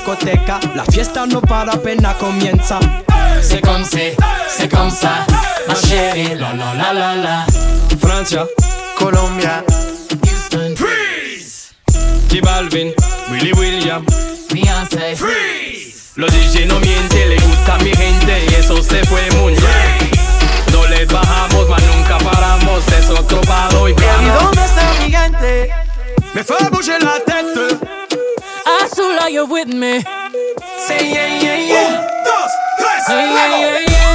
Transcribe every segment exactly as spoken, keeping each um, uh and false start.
discoteca, la fiesta no para apenas comienza. C'est comme c'est, c'est comme ça, ma chérie, la la la la la. Francia, Colombia, Houston, Freeze. J Balvin, Willy William, Beyoncé, Freeze. Los D J no mienten, le gusta a mi gente y eso se fue muy bien. No les bajamos, mas nunca paramos, es otro palo y ¿y vamos. dónde está mi gente? Me fait bouger la tête. Azul, are you with me? Say yeah, yeah, yeah. Un, dos, tres, Yeah, yeah, luego. yeah, yeah.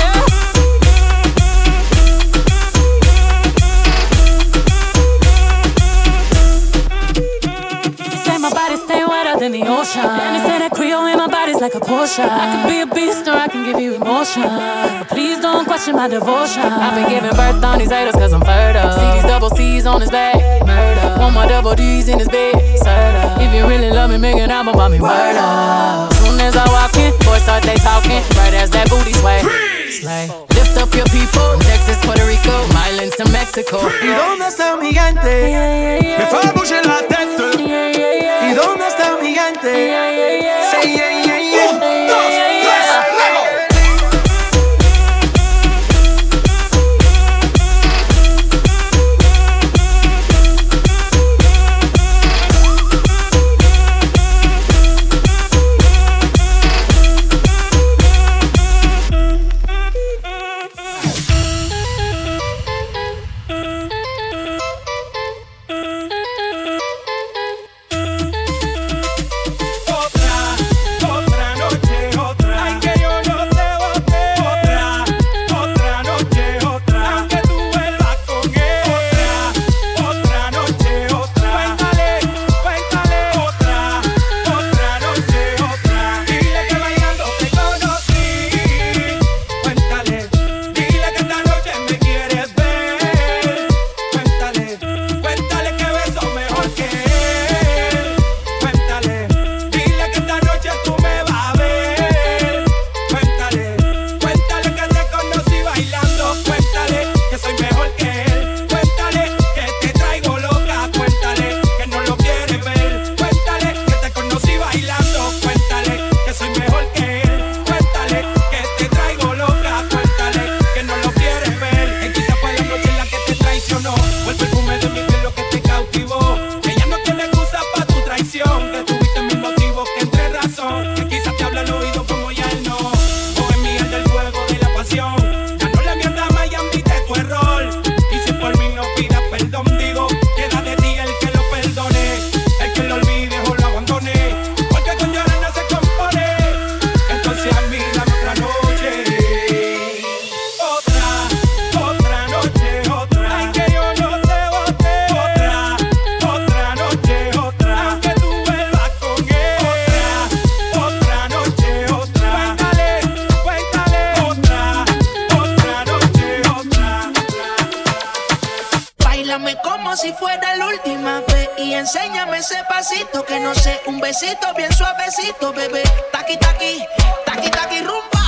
Say my body stay wetter than the ocean. And they say that Creole in my body's like a Porsche. I can be a beast or I can give you emotion. But please don't question my devotion. I've been giving birth on these haters cause I'm fertile. See these double C's on his back, murder. Want my double D's in his bed, serta. If you really love me, make an album about me, word up. Soon as I walk in, boys start they talking. Right as that booty sway. Slay. Lift up your people, Texas, Puerto Rico, Islands to Mexico. ¿Y dónde está mi gente? Yeah, yeah, Me fait bouger la tête. yeah, yeah, yeah. ¿Y dónde está mi gente? Yeah, yeah, yeah. Say yeah, yeah, yeah. Un, dos, tres, luego. Enséñame ese pasito que no sé, un besito bien suavecito, bebé. Taqui, taqui, taqui, taqui, rumba.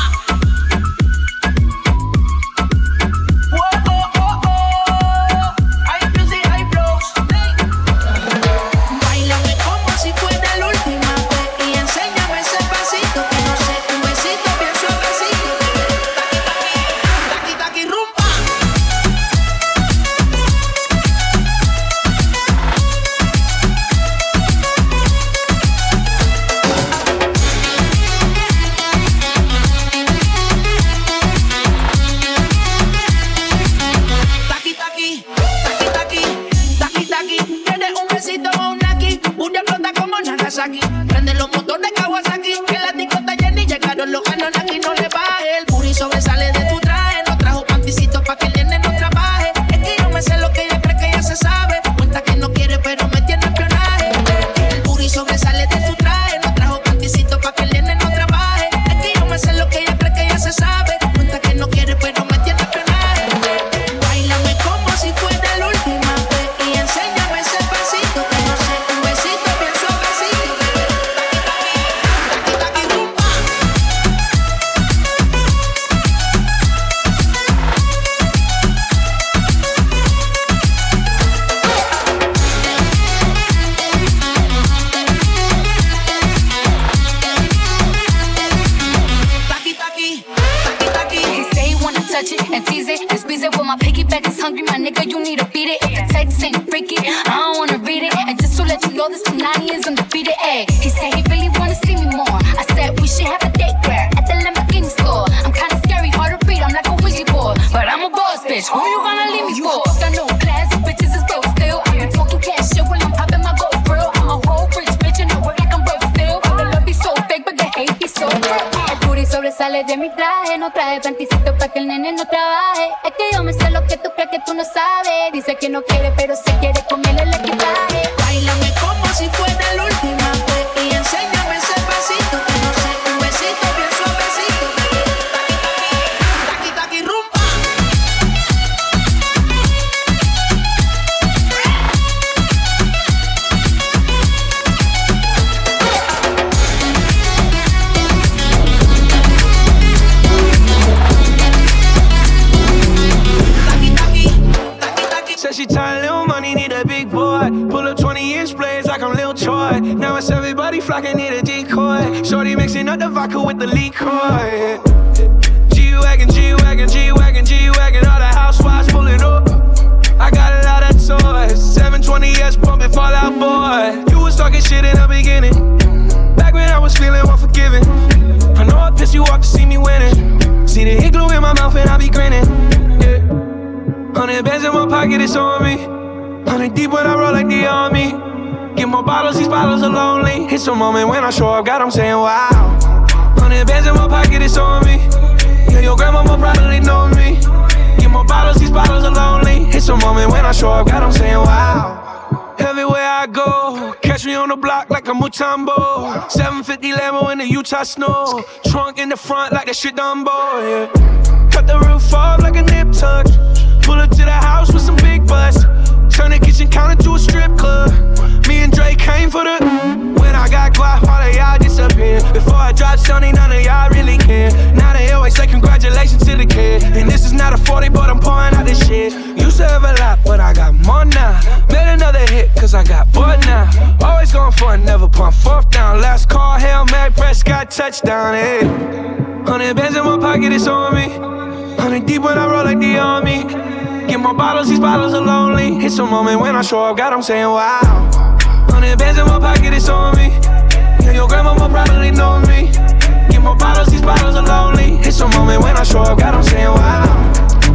Prende los motores Kawasaki, que la disco está llena y llegaron los Anunnaki. No le baje, el booty sobresale de tu traje. No trajo panticitos pa' que el nene no trabaje. Es que yo me sé lo que ella cree que ya se sabe. Cuenta que no quiere pero me tiene espionaje. El booty sobresale de tu traje. No trajo panticitos pa' que el nene no trabaje. Es que yo me sé lo que ella cree que ya se sabe. Cuenta que no quiere pero me tiene espionaje. Báilame como si fuera la última vez y enséñame ese pasito que no sé, un besito bien suavecito. girl, you need to beat it. If the text ain't freaky, I don't wanna read it. And just to let you know, this Punani is undefeated. Ay, he said he really wanna see me more. I said we should have a date where at the Lamborghini store. I'm kinda scary, hard to read, I'm like a Ouija board. But I'm a boss bitch, who you gonna leave me for? Got no class, bitches is broke still. I be talking cash shit when I'm popping my gold grill. I'm a whole rich bitch and I work like I'm broke still. The love be so fake, but the hate be so real. El booty sobresale de mi traje, no traje panticito pa' que el nene no trabaje. Es que yo me sé lo que tú crees que tú no sabes. Dice que no quiere, pero se quiere comerle el equipaje. Báilame como si fuera la última vez y enséñame ese pasito que no sé, un besito bien suavecito. Taqui, taqui, rumba. Said she tired, little money, need a big boy. Pull up twenty inch blades like I'm Lil Troy. Now it's everybody flocking, need a decoy. Shorty mixing up the vodka with the liquor. G-Wagon, G-Wagon, G-Wagon, G-Wagon. All the housewives pulling up. I got a lot of toys. seven twenty S pumping Fall Out Boy. You was talking shit in the beginning. Back when I was feeling unforgiving. I know I pissed you off to see me winning. See the hit glue in my mouth and I be grinning. Yeah. Hundred bands in my pocket, it's on me. Hundred deep when I roll like the army. Get more bottles, these bottles are lonely. It's a moment when I show up, God, I'm saying wow. Hundred bands in my pocket, it's on me. Yeah, your grandma will probably know me. Get more bottles, these bottles are lonely. It's a moment when I show up, God, I'm saying wow. Everywhere I go, catch me on the block like a Mutombo. seven fifty Lambo in the Utah snow. Trunk in the front like that shit Dumbo, yeah. Cut the roof off like a nip tuck. Pull up to the house with some big butts. Turn the kitchen counter to a strip club. Me and Drake came for the. When I got guap, all of y'all disappear. Before I dropped Sony, none of y'all really care. Now they always say congratulations to the kid. And this is not a forty, but I'm pouring out this shit. Used to have a lot, but I got more now. Made another hit, cause I got bored now. Always going for it, never pump fourth down. Last call, Hail Mary, Prescott, touchdown, hey. Hundred bands in my pocket, it's on me. Hundred deep when I roll like the army. Get more bottles, these bottles are lonely. It's a moment when I show up, God, I'm saying wow. Hundred bands in my pocket, it's on me. Yeah, your grandma will probably know me. Get more bottles, these bottles are lonely. It's a moment when I show up, God, I'm saying wow.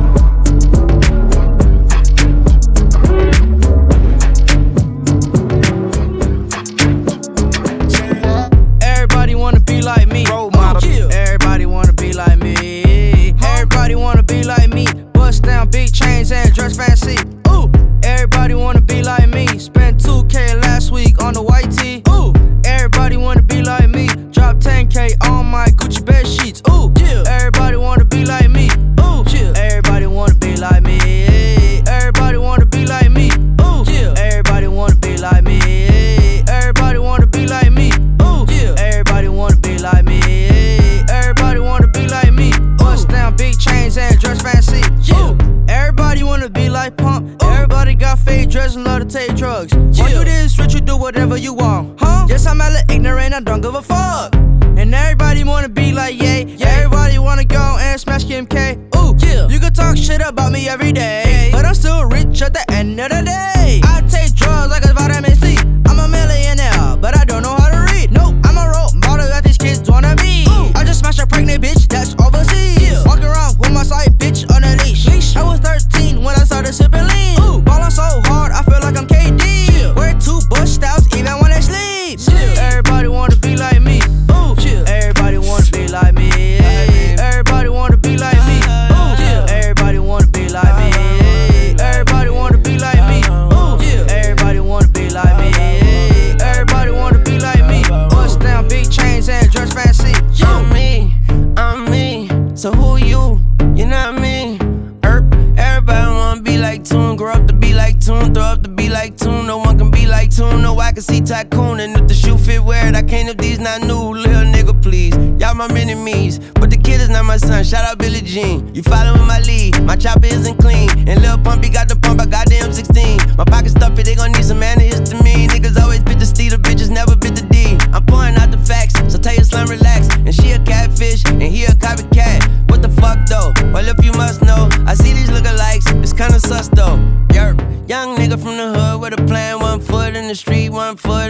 Everybody wanna be like me. Role model. Everybody wanna be like me. Everybody wanna be like me. Bust down big chains and dress fancy. Ooh. Everybody wanna be like me. Spent two K last week on the white tee. Ooh. Everybody wanna be like me. Drop ten K on my Gucci bed sheets. Ooh. Yeah. Everybody wanna be like me. Ooh. Yeah. Everybody wanna be like me. Everybody wanna be like me. Ooh. Yeah. Everybody wanna be like me. Everybody wanna be like me. Ooh. Yeah. Everybody wanna be like me. Everybody wanna be like me. Bust down big chains and dress fancy. Yeah. Everybody wanna be like Pump. Everybody got fake dreads and love to take drugs. Why you this rich, you do whatever you want, huh? Yes, I'm hella ignorant, I don't give a fuck. And everybody wanna be like Ye. Yeah. Everybody wanna go and smash Kim K. Ooh, yeah. You can talk shit about me every day, but I'm still rich at the end of the day. I take drugs like it's vitamin C. I'm a millionaire, but I don't know how to read. Nope, I'm a role model that these kids wanna be. Ooh. I just smashed a pregnant bitch that's overseas. Yeah. Walking around with my side bitch on a leash. leash. I was thirteen when I started sipping lean. Ooh. Ballin' so hard, I feel like I'm K D. Yeah. Wear two Bush styles even when I sleep. Yeah. Everybody wanna be like me. Ooh. Yeah. Everybody wanna be like me. Everybody wanna be like me. Ooh. Yeah. Everybody wanna be like me. Everybody wanna be like me. Ooh. Yeah. Everybody wanna be like me. Everybody wanna be like me. Bust down big chains and dress fancy. Yeah. I'm me, I'm me. So who you? You're not me. Erp. Everybody wanna be like Toon. Grow up to be like Toon. Throw up to be like Toon. No one can be like Toon. No, I can see Tycoon. And if the shoe fit, wear it. I can't if these not new. Little nigga, please. Y'all my enemies. But the kid is not my son. Shout out Billie Jean. You following my lead. My chopper isn't clean. And Lil Pumpy got the pump. I got the M sixteen. My pocket stuffy. They gon' need some antihistamine. Niggas always bit the steed. The bitches never bit the D. I'm pouring out the facts. So tell your slime relax. And she a catfish. And he a copycat. What the fuck though? Well, if you must know, I see these lookalikes. It's kinda sus though.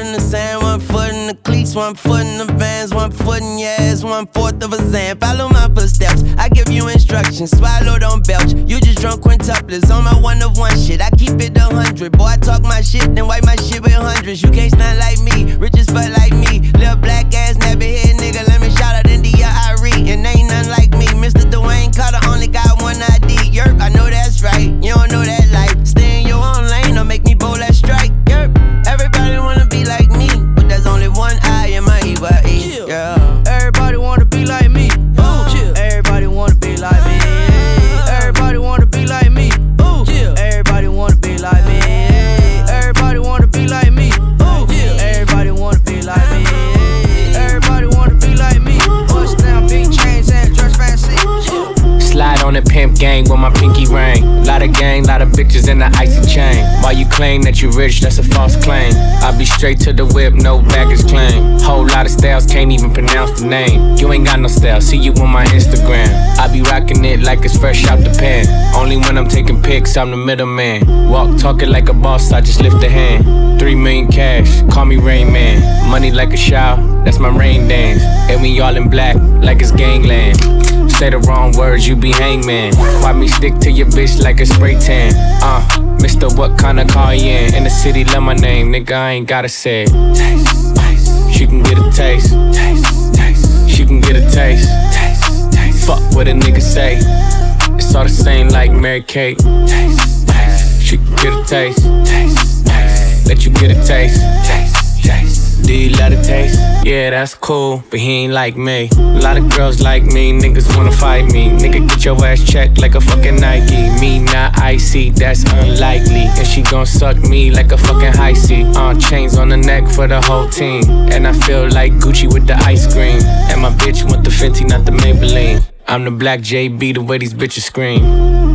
in the sand, one foot in the cleats, one foot in the vans, one foot in your ass, one fourth of a zan. Follow my footsteps, I give you instructions. Swallow, don't belch. You just drunk quintuplets on my one of one shit. I keep it a hundred. Boy, I talk my shit, then wipe my shit with hundreds. You can't stand like me, rich as fuck like me. Little black ass, nappy head nigga. Let me shout out India Irie. And ain't nothing like me. Mister Dwayne Carter only got one I D. Yerp, I know that's right. You don't know that life. Stay in your own lane, don't make me bowl that strike. Yerp, everybody wanna be like me, but there's only one I in my E Y E. Yeah. Everybody wanna be like me. Ooh, yeah. Everybody wanna be like me. Everybody wanna be like me. Ooh, yeah. Everybody wanna be like me. Everybody wanna be like me. Ooh, yeah. Everybody wanna be like me. Everybody wanna be like me. Bust down big chains and dress fancy. Yeah. Slide on the pimp gang with my pinky ring. Lot of gang, lot of bitches in the icy chain. While you claim that you rich, that's a false claim. I be straight to the whip, no baggage claim. Whole lot of styles, can't even pronounce the name. You ain't got no style, see you on my Instagram. I be rocking it like it's fresh out the pan. Only when I'm taking pics, I'm the middleman. Walk talking like a boss, I just lift a hand. Three million cash, call me Rain Man. Money like a shower, that's my rain dance. And we all in black, like it's gangland. Say the wrong words, you be hangman. Why me stick to your bitch like a spray tan? Uh, Mister What kind of car you in? In the city, love my name, nigga, I ain't gotta say it. Taste, taste. She can get a taste. Taste, taste. She can get a taste. Taste, taste. Fuck what a nigga say. It's all the same like Mary Kate. Taste, taste. She can get a taste. Taste, taste. Let you get a taste. Taste, taste. Do you love the taste? Yeah, that's cool, but he ain't like me. A lot of girls like me, niggas wanna fight me. Nigga, get your ass checked like a fucking Nike. Me not icy, that's unlikely. And she gon' suck me like a fucking high C. Uh, chains on the neck for the whole team. And I feel like Gucci with the ice cream. And my bitch want the Fenty, not the Maybelline. I'm the black J B, the way these bitches scream.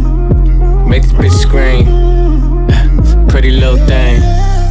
Make this bitch scream. Pretty little thing,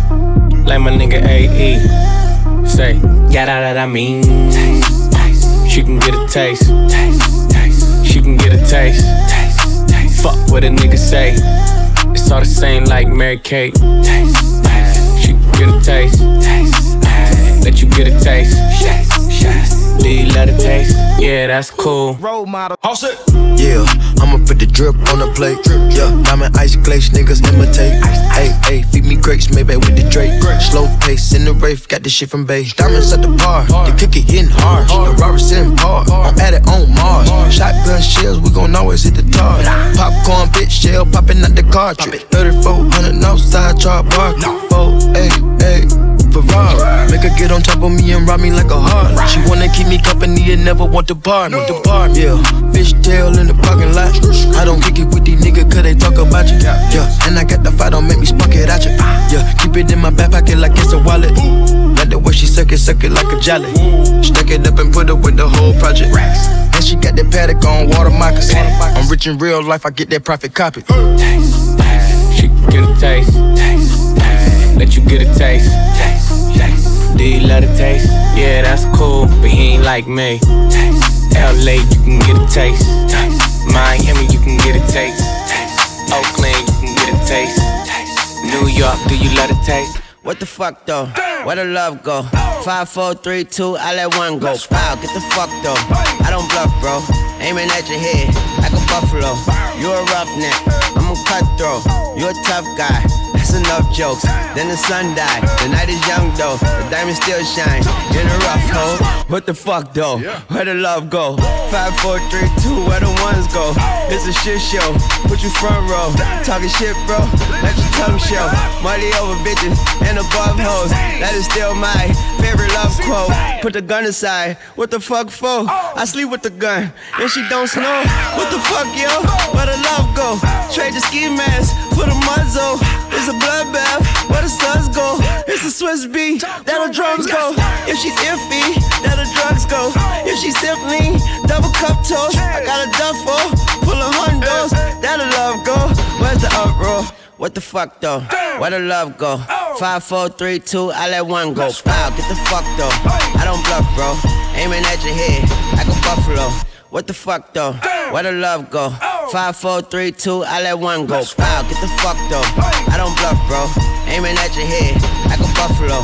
like my nigga A E. Say, yeah, that, that I mean. Taste, taste. She can get a taste. Taste, taste. She can get a taste. Taste, taste. Fuck what a nigga say. It's all the same like Mary Kate. Taste, taste. She can get a taste. Taste, taste. Let you get a taste. Taste, taste. Do you love the taste? Yeah, that's cool. Role model. All set. Yeah, I'ma put the drip on the plate. Yeah, diamond ice glaze, niggas imitate. Hey, hey, feed me grapes, maybe with the Drake. Slow pace in the rave, got this shit from Bay. Diamonds at the bar, the cookie hitting hard. The Robert sitting hard, I'm at it on Mars. Shotgun shells, we gon' always hit the tar. Popcorn, bitch, shell popping out the cartridge. thirty-four hundred outside, char bar. Four, hey, hey. Ferrari. Make her get on top of me and rob me like a heart. She wanna keep me company and never want to bar me. The bar, yeah. Fishtail in the parking lot. I don't kick it with these niggas cause they talk about you. Yeah, and I got the fight, don't make me spark it at you. Yeah, keep it in my back pocket like it's a wallet. Like the way she suck it, suck it like a jelly. Stack it up and put it with the whole project. And she got that paddock on water moccasin. I'm rich in real life, I get that profit copy. Taste, taste. She can get a taste. Taste, taste. Let you get a taste. Taste, taste. Do you love the taste? Yeah, that's cool, but he ain't like me. Taste. L A, you can get a taste. Taste. Miami, you can get a taste. Taste. Oakland, you can get a taste. Taste. New York, do you love the taste? What the fuck though? Where the love go? Five, four, three, two, I let one go. Wow, get the fuck though. I don't bluff, bro. Aiming at your head like a buffalo. You a roughneck, I'm a cutthroat. You a tough guy. That's enough jokes. Then the sun died. The night is young though. The diamonds still shine in a rough hole. What the fuck though? Where the love go? Five, four, three, two, where the ones go? It's a shit show. Put you front row. Talking shit, bro. Let your tongue show. Money over bitches and above hoes. That is still my favorite love quote. Put the gun aside. What the fuck for? I sleep with the gun and she don't snow. What the fuck, yo? Where the love go? Trade the ski mask for the muzzle. It's a bloodbath. Where the suns go? It's a Swiss beat. That the drums go. If she's iffy, that the drugs go. If she's simply double cup toast, I got a duffel full of hundos. That the love go. Where's the uproar? What the fuck though? Where the love go? Five, four, three, two, I let one go. Wow, get the fuck though. I don't bluff, bro. Aiming at your head like a buffalo. What the fuck though? Where the love go? Five, four, three, two, I let one go. Wow, get the fuck though. I don't bluff, bro. Aiming at your head like a buffalo.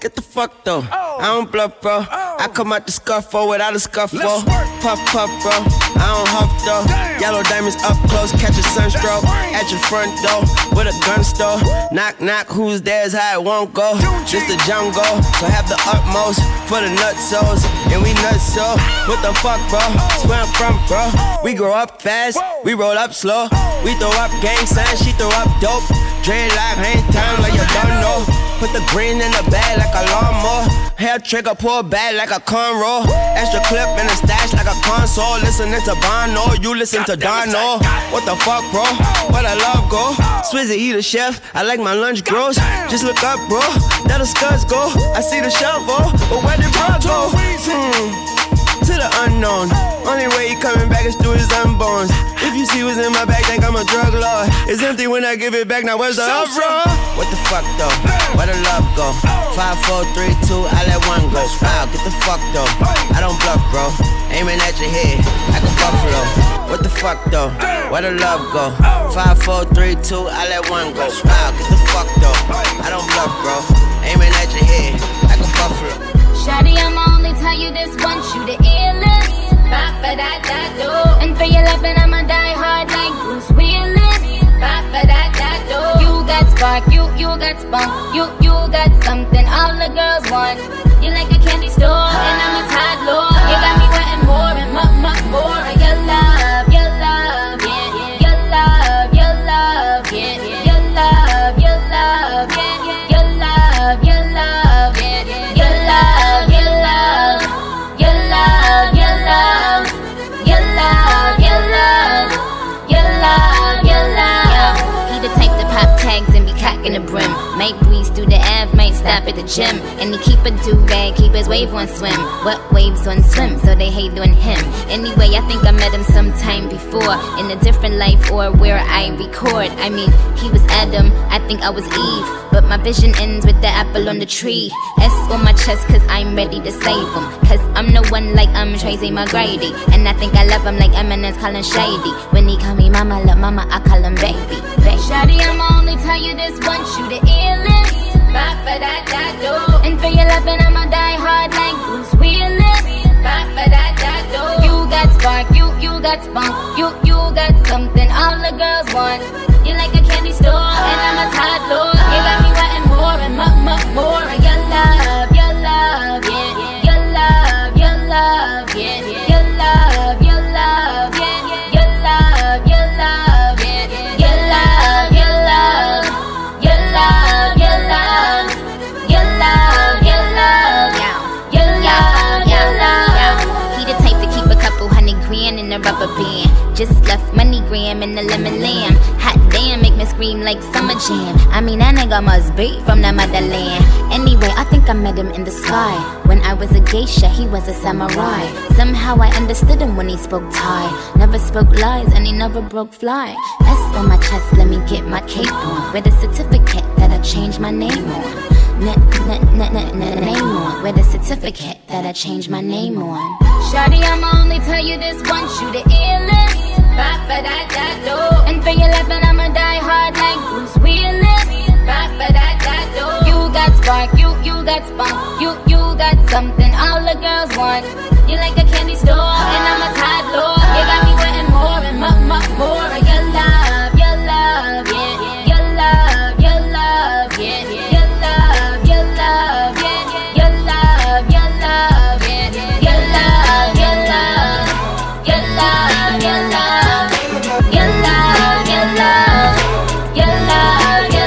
Get the fuck though. I don't bluff, bro. I come out the scuffle without a scuffle. Puff, puff, bro. I don't huff though. Yellow diamonds up close, catch a sunstroke. At your front door with a gun store. Knock, knock, who's there's how it won't go. Just the jungle, so have the utmost for the nutsos. And we nuts so. What the fuck, bro? That's where I'm from, bro. We grow up fast, we roll up slow. We throw up gang signs, she throw up dope. Dreadlock, hang time like you don't know. Put the green in the bag like a lawnmower. Hair trigger, pull back like a cornrow. Extra clip in the stash like a console. Listening to Bono, you listen to Darno. What the fuck, bro? Where the love go? Swizzy, he the chef, I like my lunch gross. Just look up, bro, there the scuds go. I see the shovel, but where did bro go? Hmm. To the unknown. Only way he coming back is through his unborns. If you see what's in my bag, think I'm a drug lord. It's empty when I give it back, now where's the uproar? What the fuck though? Where the love go? Five, four, three, two, I let one go. Wow, get the fuck though. I don't bluff, bro. Aiming at your head like a buffalo. What the fuck though? Where the love go? Five, four, three, two, I let one go. Wow, get the fuck though. I don't bluff, bro. Aiming at your head like a buffalo. Shawty, I'ma only tell you this once, you the illest. Bye for that, that, do. And for your loving, I'ma die hard like Bruce Willis. Bye for that, that, do. You got spark, you, you got spunk. You, you got something all the girls want. You like a candy store, and I'm a toddler. You got me wanting more and more, more, more. Your love, your love, yeah. Your love, your love, yeah. Your love, your love, yeah. Your love, your love, yeah. Your love, your love, your love, your love, your love, your love, your love, your love. He the type to pop tags and be cocking the brim. Might breeze through the Ave, might stop at the gym. And he keep a do-rag, keep his wave on swim. What waves on swim, so they hate on him. Anyway, I think I met him sometime before, in a different life or where I record. I mean, he was Adam, I think I was Eve. But my vision ends with the apple on the tree. S on my chest cause I'm ready to save him. Cause I'm the one like I'm Tracy McGrady. And I think I love him like Eminem's calling Shady. When he call me mama, love mama, I call him baby, baby. Shawty, I'ma only tell you this once, you the illest. Bye for that, that, do. And for your loving, I'ma die hard like Bruce Willis. Bye for that, that, do. You got spark, you, you got spunk. You, you got something all the girls want. You like a candy store, and I'm a toddler. You got me wanting more and more, more, more. Your love, your love, yeah. Your love, your love, yeah. Your love, your love, yeah. Your love, your love, yeah. Your love, your love, your love, your love, your love, your love, your love, your love. He the type to keep a couple hundred grand in a rubber band. Just left money gram in the lemon lamb. Hot damn, make me scream like summer jam. I mean, that nigga must be from the motherland. Anyway, I think I met him in the sky. When I was a geisha, he was a samurai. Somehow I understood him when he spoke Thai. Never spoke lies and he never broke fly. S on my chest, let me get my cape on. With a certificate that I changed my name on. N- n- n- n- n- name on. With a certificate that I changed my name on. Shawty, I'ma only tell you this once, you the illest. Bye for that, that, do. And for your loving, I'ma die hard like Bruce Willis. Bye for that, that, do. You got spark, you, you got spunk. You, you got something all the girls want. You like a candy store, and I'm a toddler. You got me wanting more and more, more, more. Your love, your love, yeah. Your love, your love, yeah. Your love, your love, yeah. Your love, your love, yeah. Your love, your love, your love, your love, your love, your love, your love, your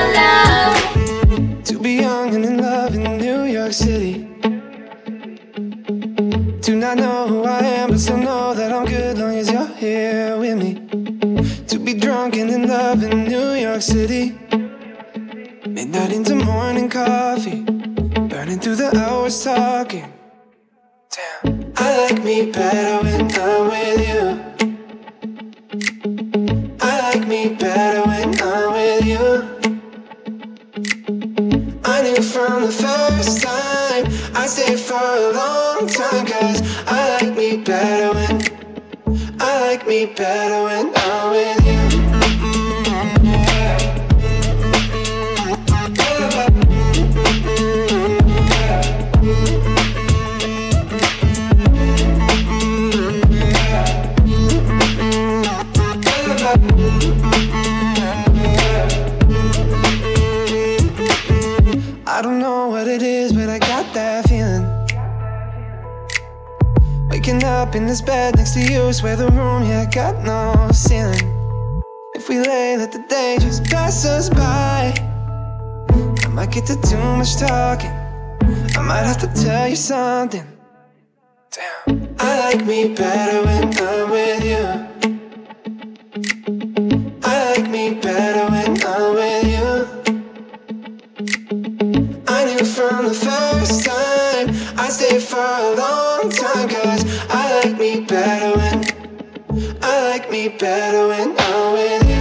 love. To be young and in love in New York City. Do not know who I am, but still know that I'm good long as you're here with me. To be drunk and in love in New York City. Midnight into morning coffee, burning through the hours talking. Damn, I like me better when I'm with you. I like me better when I'm with you. I knew from the first time I'd stay for a long time. Cause I like me better when I like me better when I'm with you. Waking up in this bed next to you, swear the room, yeah, got no ceiling. If we lay, let the day just pass us by. I might get to too much talking, I might have to tell you something. Damn. I like me better when I'm with you. I like me better when I'm with you. I knew from the first time I'd stay for a long time, cause I like me better when I like me better when I'm with you.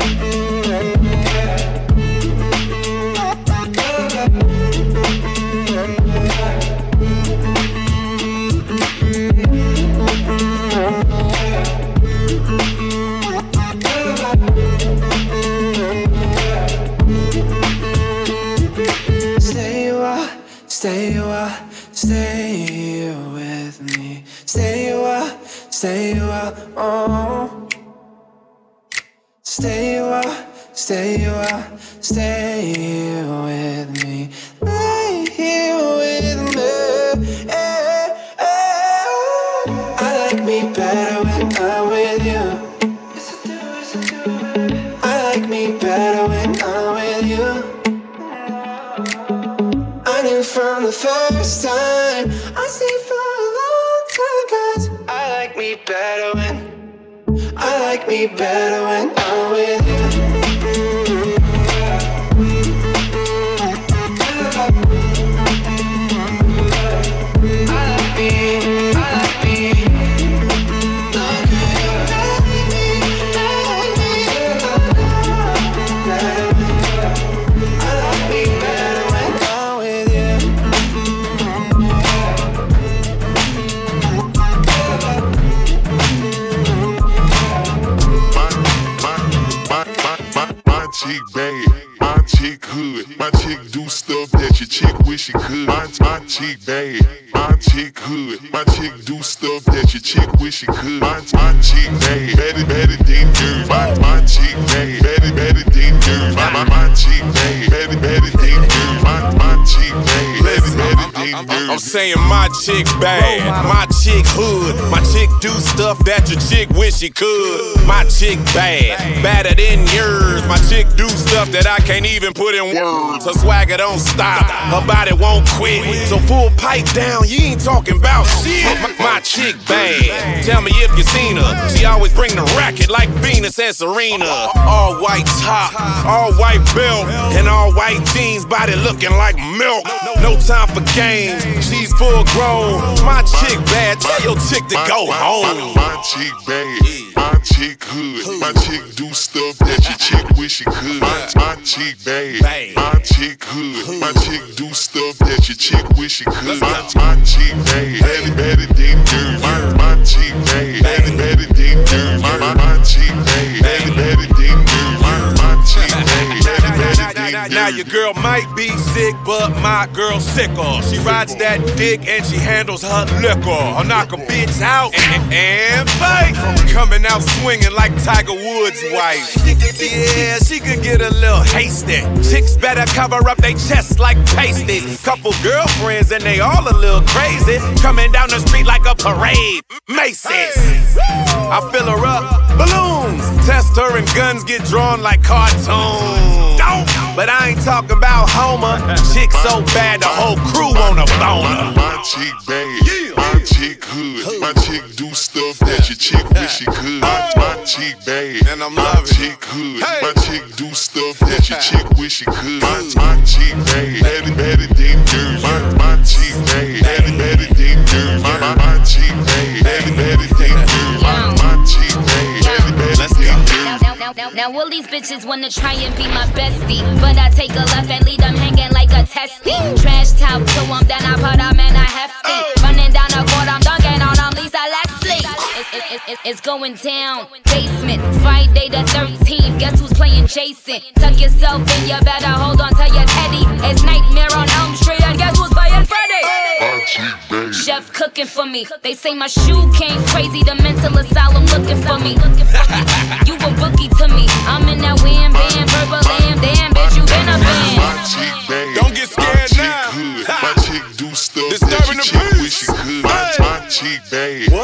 Stay a while, stay a while, stay with me. Stay a while, stay a while, oh. Stay a while, stay a while, stay with me. Lay here with me. Eh, eh. I like me better when I'm with you. I like me better when I'm with you. I knew from the first time I stay for a long time, cause I like me better when I like me better when I'm with you. I like me, I like me. Chick bad, my chick hood, my chick do stuff that your chick wish she could. My, my chick bad, my chick hood, my chick do stuff that your chick wish she could. My, my chick bad, better, better than yours. My, my chick bad, better, better than yours. My, my, my chick bad, better, better than yours. My, my chick bad, better, better than yours. I'm saying my chick bad, my chick hood, my chick do stuff that your chick wish she could. My chick bad, better than yours. My chick do stuff that I can't even put in words. Her swagger don't stop, her body won't quit. So full pipe down, you ain't talking about shit. My, my chick bad, tell me if you seen her. She always bring the racket like Venus and Serena. All white top, all white belt, and all white jeans, body looking like milk. No time for games, she's full grown. My chick bad, tell your chick to go home. My chick bad, my chick hood, my chick do stuff that your chick wish she could. My, my chick bad, my chick hood, my chick do stuff that your chick wish she could. My, my chick bad, better, better than yours. My, my chick bad, better, better than yours. My, my, my chick bad, better, better than yours. My, my chick bad, better, better than yours. Now your girl might be sick, but my girl's sicker. She rides that dick and she handles her liquor. I'll knock a bitch out and, and fight. Coming out swinging like Tiger Woods' wife. Yeah, she could get a little hasty. Chicks better cover up they chests like pasties. Couple girlfriends and they all a little crazy. Coming down the street like a parade. Macy's. I fill her up, balloons. Test her and guns get drawn like cartoons. Don't. But I ain't talking about Homer. Chick so bad the whole crew wanna boner. My chick bad, my chick hood, my chick do stuff that your chick wish she could. My, my chick bad, and I'm my chick hood, my chick do stuff that your chick wish she could. My, my chick bad, better, better than yours. My, my chick bad, better, better than yours. My, my, my chick bad, better, better than yours. My, my chick bad, better, better than yours. Now, now, now all these bitches wanna try and be my bestie, but I take a left and leave them hanging like a testy. Trash talk to them, then I put them in a hefty. Running down the court, I'm dunking on them, Lisa Leslie. It, it, it, it's going down. Basement, Friday the thirteenth. Guess who's playing Jason? Tuck yourself in, you better hold on to your teddy. It's Nightmare on Elm Street, and guess who's playing Freddy? Chef cooking for me. They say my shoe came crazy. The mental asylum looking for me. You a bookie to me. I'm in that wham bam, purple lamb. Damn, bitch, you been a fan. Don't get scared now. My chick do stuff that your chick wish she could. My chick bad,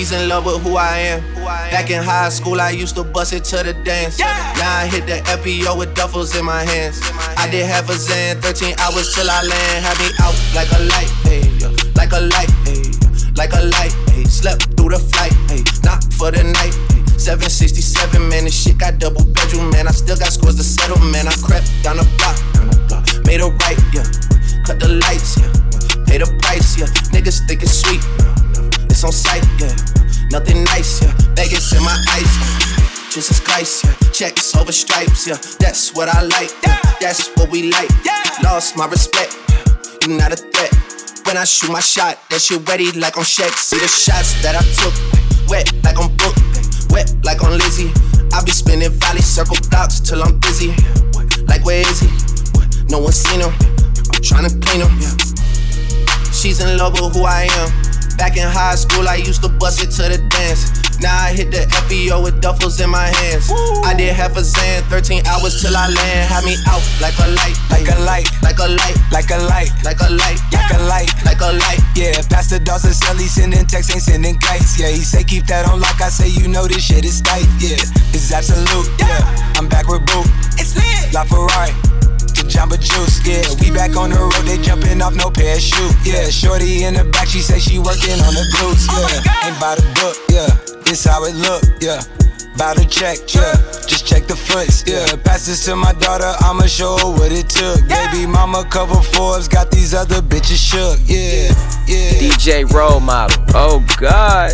She's in love with who I am. Back in high school, I used to bust it to the dance. Now I hit the F P O with duffels in my hands. I did half a Zan, thirteen hours till I land. Had me out like a light, ayy, like a light, ayy, like a light, ayy. Slept through the flight, ayy, not for the night, ayy. seven sixty-seven, man, this shit got double bedroom, man. I still got scores to settle, man. I crept down the block, down the block, made a right, yeah. Cut the lights, yeah. Pay the price, yeah. Niggas think it's sweet, it's on sight, yeah. Nothing nice, yeah. Vegas in my ice, yeah. Jesus Christ, yeah. Checks over stripes, yeah. That's what I like, yeah. That's what we like. Lost my respect, you not a threat. When I shoot my shot, that shit ready like on Shaq. See the shots that I took, wet like on Book, wet like on Lizzie. I be spinning valley circle blocks till I'm busy. Like where is he? No one seen him. I'm tryna clean him. She's in love with who I am. Back in high school, I used to bust it to the dance. Now I hit the F B O with duffels in my hands. I did half a Zan, thirteen hours till I land. Had me out like a light, like a light, like a light, like a light, like a light, like a light, like a light. Yeah, Pastor Dawson Sally sending texts, ain't sending kites. Yeah, he say keep that on lock. I say you know this shit is tight. Yeah, it's absolute. Yeah, I'm back with Boo. It's lit. La Ferrari. Jamba Juice, yeah, we back on the road, they jumping off no parachute, yeah, shorty in the back, she say she working on the glutes, yeah, ain't by the book, yeah, this how it look, yeah, bout to check, yeah, just check the foots, yeah, pass this to my daughter, I'ma show her what it took, baby mama cover Forbes, got these other bitches shook, yeah, yeah. D J role model, oh God.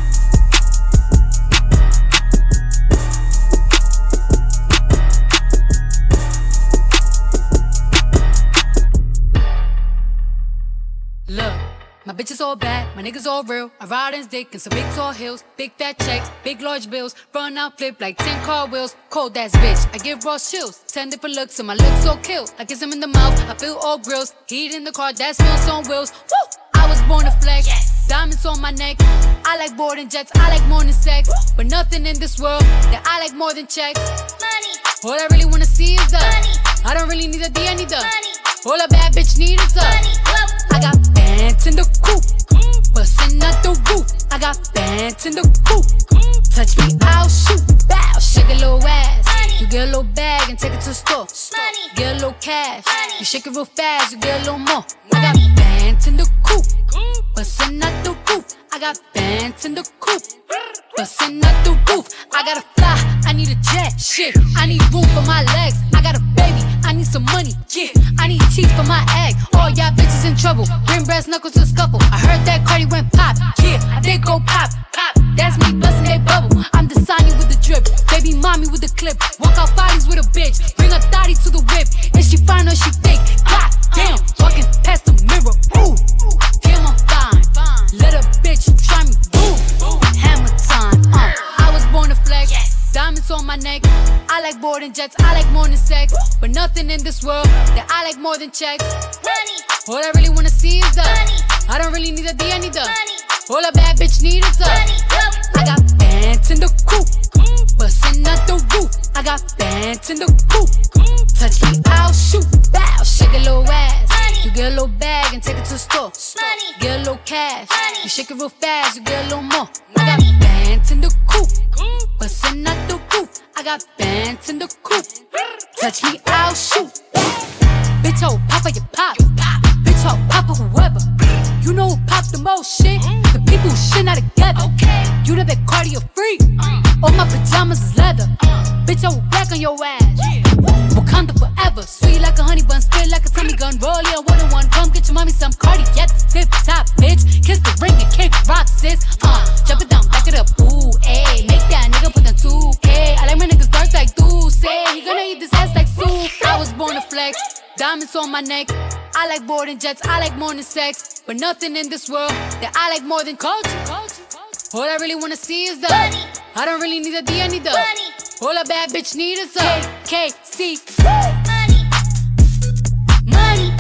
Look, my bitches all bad, my niggas all real. I ride in dick in some big tall hills, big fat checks, big large bills. Run out, flip like ten car wheels. Cold ass bitch, I give raw chills. Ten different looks, and my lips so kill. I kiss him in the mouth, I feel all grills. Heat in the car, that smells on wheels. Woo! I was born to flex, yes. Diamonds on my neck. I like boarding jets, I like more than sex. Woo! But nothing in this world that I like more than checks. Money. All I really wanna see is the money. I don't really need a D, I need the money. All a bad bitch need is the money. I got bands in the coop, bustin' out the roof. I got bands in the coop. Touch me, I'll shoot. Bow, shake a little ass. Money. You get a little bag and take it to the store. Money. Get a little cash. Money. You shake it real fast, you get a little more. Money. I got bands in the coop, bustin' out the roof. I got bands in the coop, bustin' out the roof. I gotta fly, I need a jet. Shit, I need room for my legs. I got a baby, I need some money. Yeah, I need teeth for my egg. All y'all bitches in trouble. Bring brass knuckles to scuffle. I heard that Cardi went pop. Yeah, I did go pop. Pop. That's me bustin' that bubble. I'm the Sonny with the drip. Baby mommy with the clip. Walk out bodies with a bitch. Bring a thotty to the whip. Is she fine or she thick? God damn, walking past the mirror. Ooh, damn, I'm fine. Let a bitch try me. Boom, hammer time. Uh, I was born to flex. Diamonds on my neck. I like boarding jets, I like more than sex. But nothing in this world that I like more than checks. Money. All I really wanna see is the money. I don't really need a D, I need the money. All a bad bitch need is the money. I got bands in the coop, bustin' out the roof. I got bands in the coop. Touch me, I'll shoot. Bow, shake a little ass. Money. You get a little bag and take it to the store. Money. Get a little cash. Money. You shake it real fast, you get a little more. Money. I got bands in the coop, bustin' out the roof. I got bands in the coop. Touch me, I'll shoot. Bitch, oh, papa, you pop. Bitch, oh, papa, whoever. You know who pop the most shit? The people who shit not together. You know that cardio free. All my pajamas is leather. Bitch, I will black on your ass. Wakanda forever. Sweet like a honey bun, spit like a tummy gun. Roll ya one on one. Come get your mommy some Cardi at the tip top, bitch. Kiss the ring and kick rock, sis. Uh, jump it down, back it up. Ooh, ayy. Make that nigga put them two K. I like my niggas dark like do say. He gonna eat this ass like soup. I was born to flex. Diamonds on my neck. I like boarding jets, I like more than sex. But nothing in this world that I like more than culture. All I really wanna see is the money. I don't really need a D, I need the money. All a bad bitch need is a K C. Money. Money.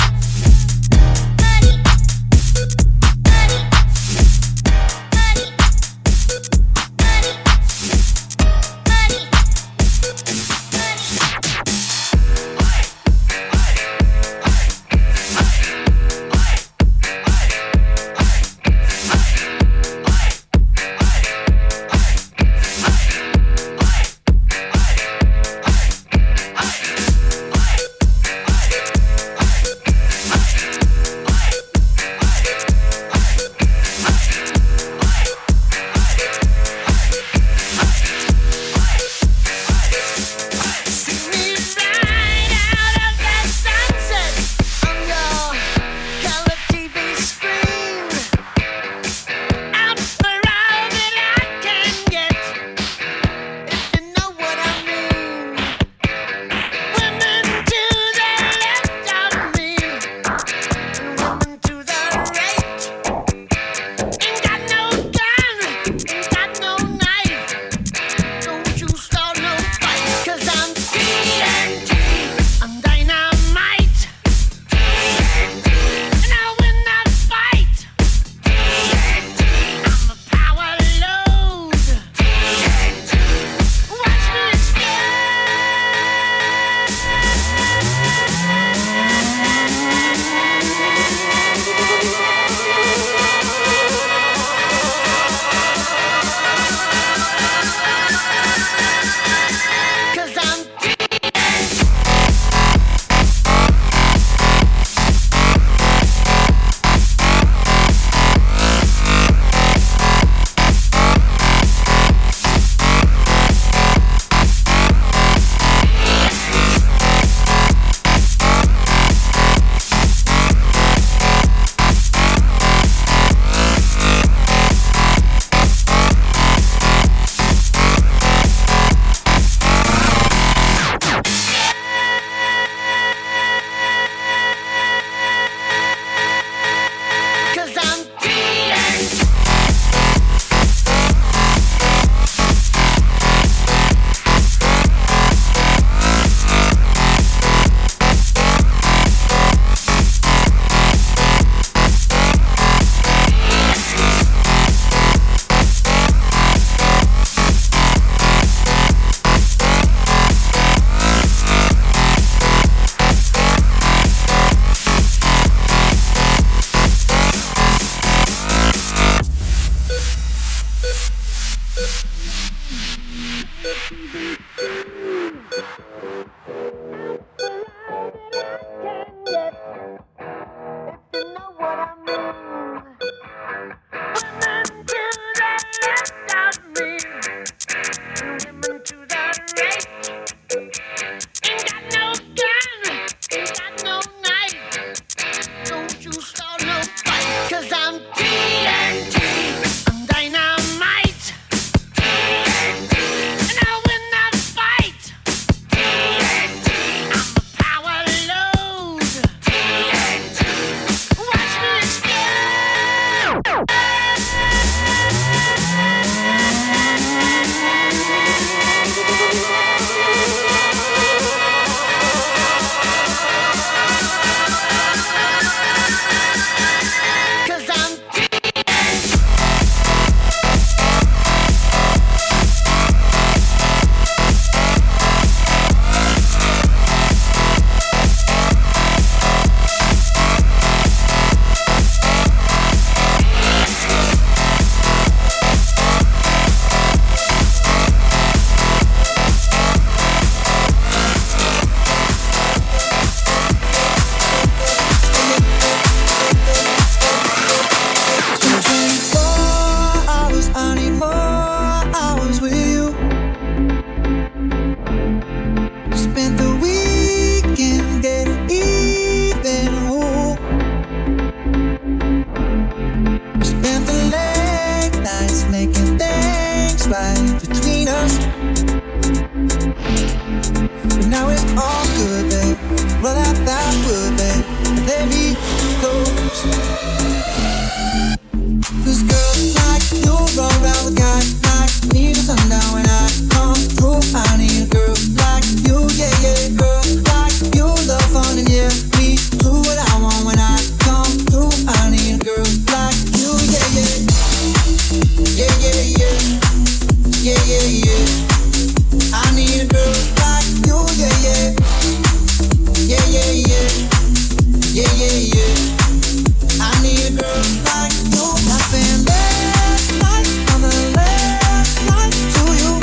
Cause girls like you go around the guy like me to sundown. When I come through, I need a girl like you, yeah, yeah. Girl like you, love fun and yeah, me do what I want. When I come through, I need a girl like you, yeah, yeah. Yeah, yeah, yeah. Yeah, yeah, yeah. I need a girl like you, yeah, yeah. Yeah, yeah, yeah. Yeah, yeah, yeah. I need a girl like you. I've been last night on the last night to you.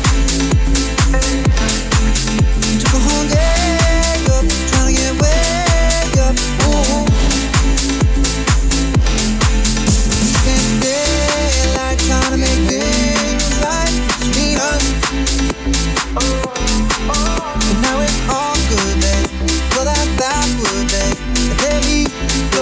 Took a whole day up, trying to get way up. Ooh. Spent daylight trying to make things right between us. But now it's all good, babe. Well, that backward, babe. And there we go.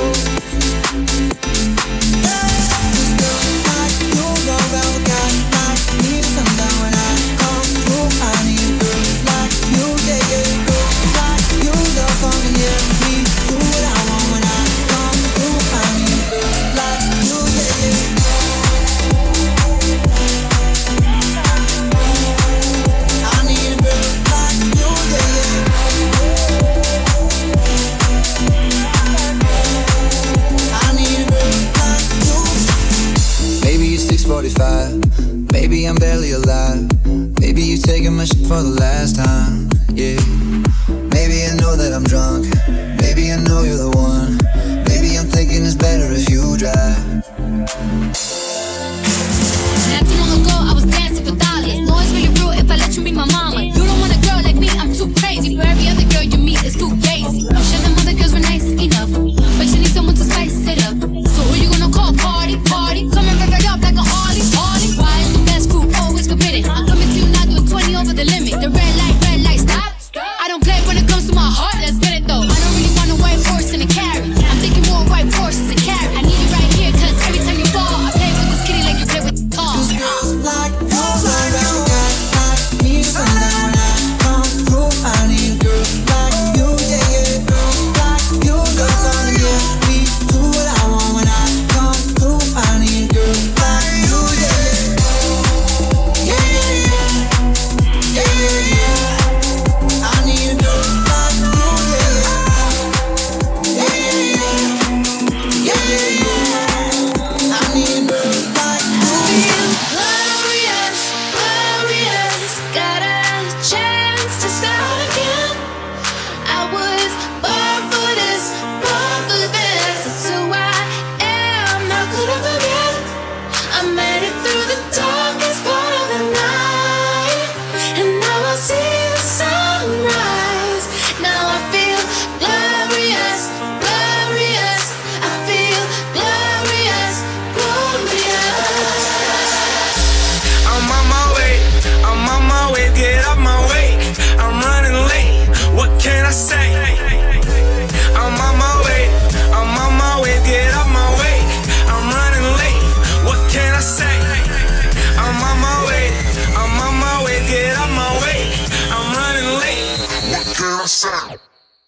This girl like you go around the guy like me to sundown. When I come through, I need a girl like you, yeah, yeah. Girl like you, love fun and yeah, me do what I want. When I come through, I need a girl like you, yeah, yeah. I need a girl like you, yeah, yeah. I need a girl like you. Maybe it's six forty-five. Maybe I'm barely alive. Maybe you taking my shit for the last time. Yeah. Maybe I know that I'm drunk. Maybe I know you're the one. Maybe I'm thinking it's better if you drive. Not too long ago, I was dancing for dollars. No, it's really real if I let you be my mama. You don't want a girl like me, I'm too crazy. For every other girl you meet, it's too gazy. I'm sure them other girls were nice enough, but you need someone to spice it up. So who you gonna call? Party, party. Come and rev it up like a Harley, Harley. Why is the best crew always forbidden? I'm coming to you now doing twenty over the limit. The red light, red light, stop. I don't play when it comes to my heart, let's get it though. I don't really want a white horse and a carrot. I'm thinking more white horses and carrot. I need you right here, cause every time you fall, I play with this kitty like you play with the tar. Cause girls like you go around the guy like me to sundown. When I come through, I need a girl like you, yeah, yeah. Girl like you, love fun and yeah, me do what I want. When I come through, I need a girl like you, yeah, yeah. Yeah, yeah, yeah. Yeah, yeah, yeah. I need a girl like you, yeah, yeah. Yeah, yeah, yeah. Yeah, yeah, yeah. I need a girl like you. Glorious, glorious, got a chance to start again. I was born for this, born for this. That's who I am. How could I forget? I made it through the darkest part of the night, and now I see the sunrise. Now I feel glorious, glorious. I feel glorious, glorious. I'm on my way, I'm on my way, get out my way. I'm running late, what can I say? I'm on my way, I'm on my way, get out my way. I'm running late, what can I say? I'm on my way, I'm on my way, get out my way. I'm running late, what can I say?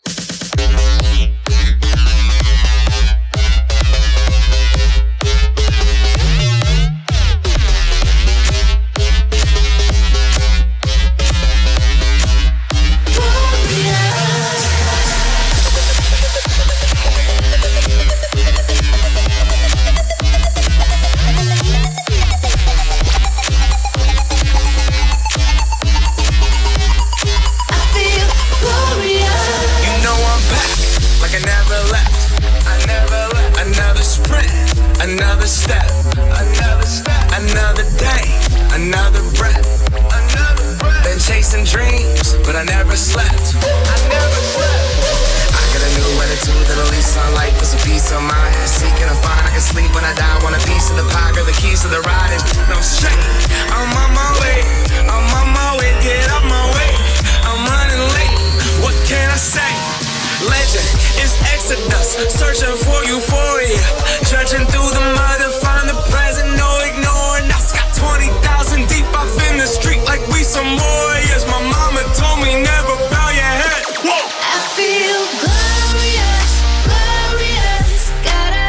I feel glorious. You know I'm back, like I never left. I never left. Another sprint, another step, another step, another day, another breath, another breath. Been chasing dreams, but I never slept. I never slept. I got a new attitude that'll leave sunlight for some peace of mind. Seeking to find I can sleep when I die. Want a piece of the pie, got the keys to the ride, and no straight. I'm on my way, I'm on my way, get out my way. I'm running late, what can I say? Legend, it's Exodus, searching for euphoria. Trudging through the mud to find the present, no ignoring us. Got twenty thousand deep off in the street like we some warriors. My mama told me never bow your head. Whoa. I feel glorious, glorious. Got a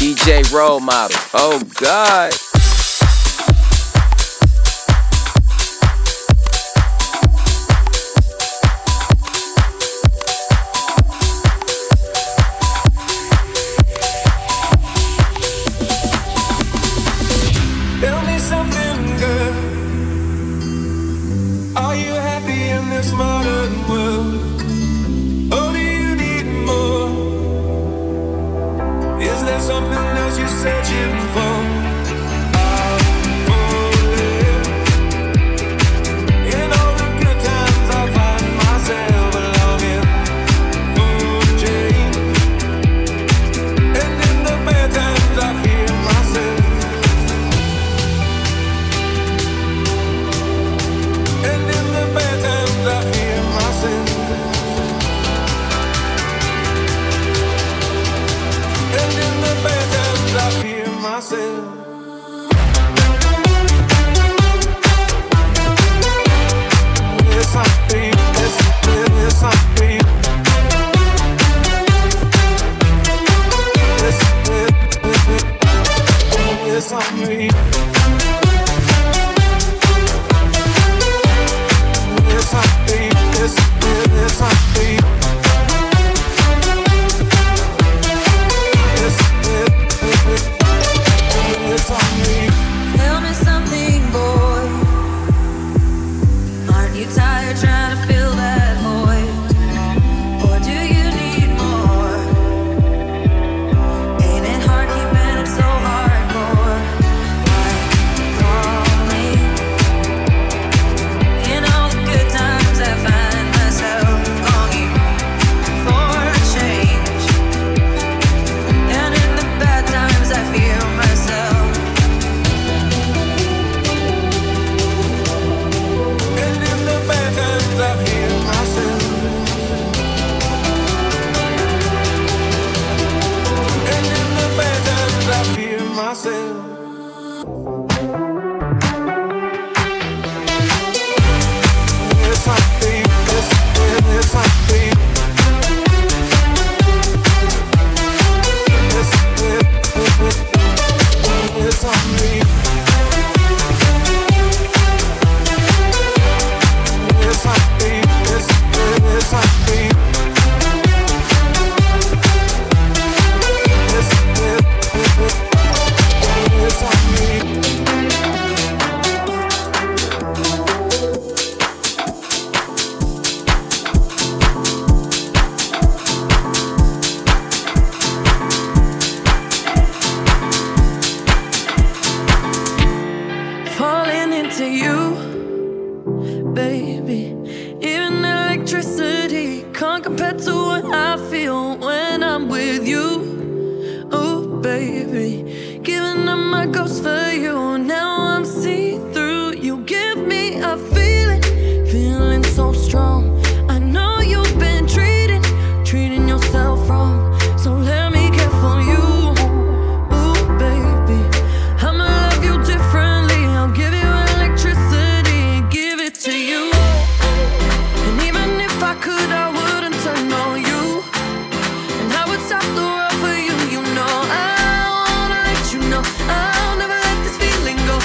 D J role model. Oh God. Tell me something, girl. Are you happy in this modern world? Or do you need more? Is there something else you're searching for? I'm falling. In all the good times I find myself longing for change. And in the bad times I feel myself. And in the bad times I feel myself. And in the bad times I feel myself. Yes, I'm free. Yes, yes, I'm free. Yes, yes, yes, I'm free. Yes, I'm free. Yes, yes, I'm free. Yes, yes, I'm free. Tell me something, boy. Aren't you tired trying to fill that void? Or do you need more? Ain't it hard keeping it so hardcore? I'm falling. In all the good times I find myself longing for change. And in the bad times I feel myself. And in the bad times I feel myself. And in the bad times I feel myself. Yes, I'm free. Yes, yes, I'm free. Yes, yes, yes, I'm free. Yes, I'm free. Yes, yes, I'm free. Yes, yes, yes, I'm free. Falling into you, baby. Even electricity can't compare to what I feel when I'm with you. Oh, baby, giving up my ghost for you. Now I'm see-through. You give me a feeling, feeling so strong. I know you've been treating, treating yourself wrong. So let me care for you. Oh, baby, I'ma love you differently. I'll give you electricity, give it to you. And even if I could, I wouldn't turn on you. And I would stop the world for you. You know I wanna let you know I'll never let this feeling go.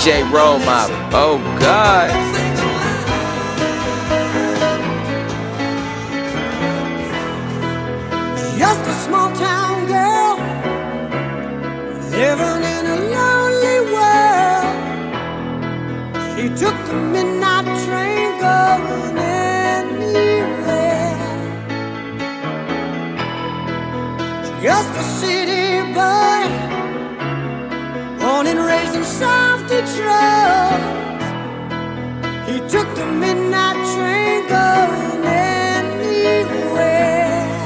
J role model. Oh God. Just a small town girl living in a lonely world. She took the midnight train going anywhere. Just a city boy, born and raised in South Detroit. He took the midnight train going anywhere.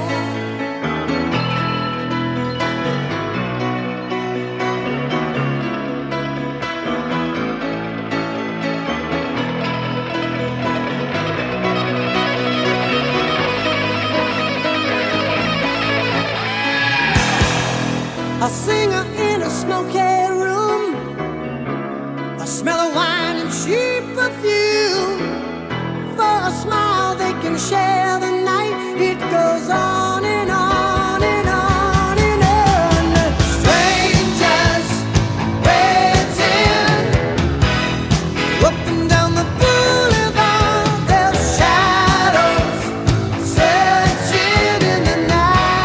A singer in a smoky room, a smell of wine and cheap perfume. For a smile they can share the night. It goes on and on and on and on. Strangers waiting up and down the boulevard. Their shadows searching in the night.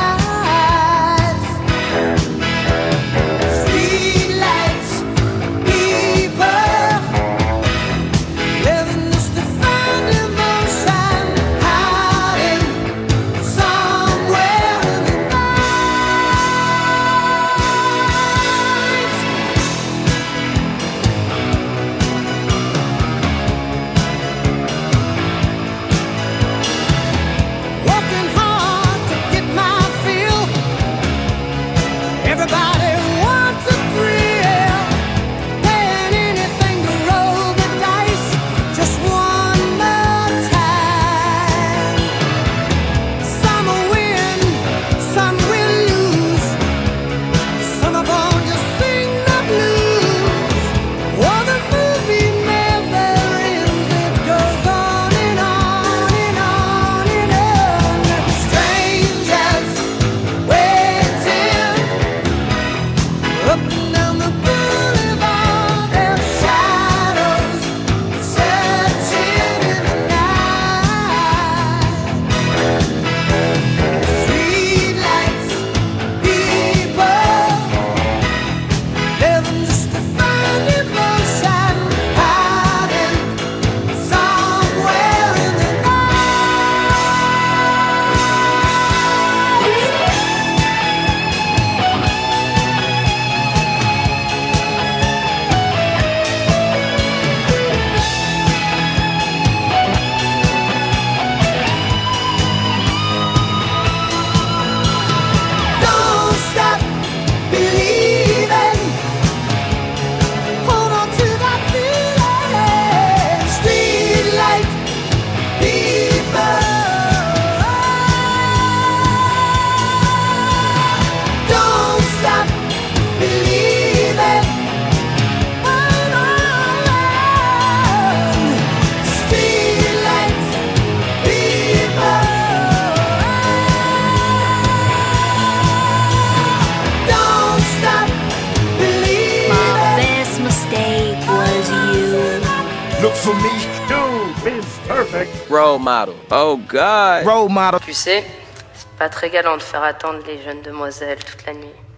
For me, dude, it's perfect. Role model. Oh God. Role model. Tu sais, c'est pas très galant de faire attendre les jeunes demoiselles toute la nuit.